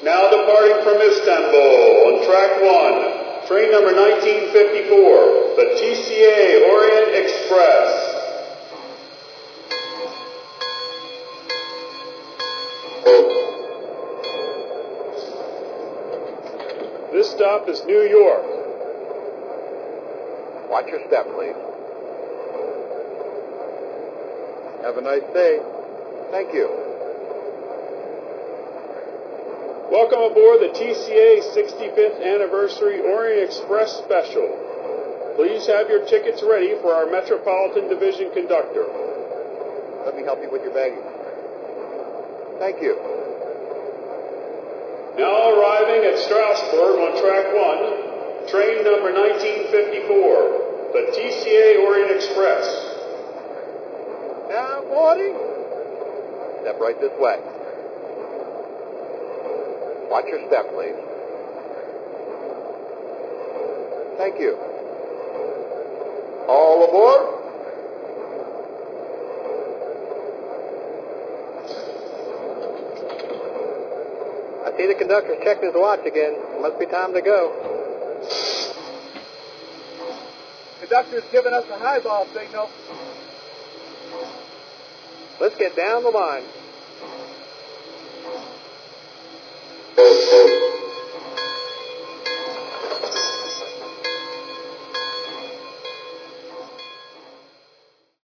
Now departing from Istanbul on track 1, train number 1954, the TCA Orient Express. This stop is New York. Watch your step, please. Have a nice day. Thank you. Welcome aboard the TCA 65th Anniversary Orient Express Special. Please have your tickets ready for our Metropolitan Division conductor. Let me help you with your baggage. Thank you. Now arriving at Strasbourg on track 1, train number 1954, the TCA Orient Express. Now boarding. Step right this way. Watch your step, please. Thank you. All aboard. I see the conductor's checking his watch again. Must be time to go. Conductor's giving us a highball signal. Let's get down the line.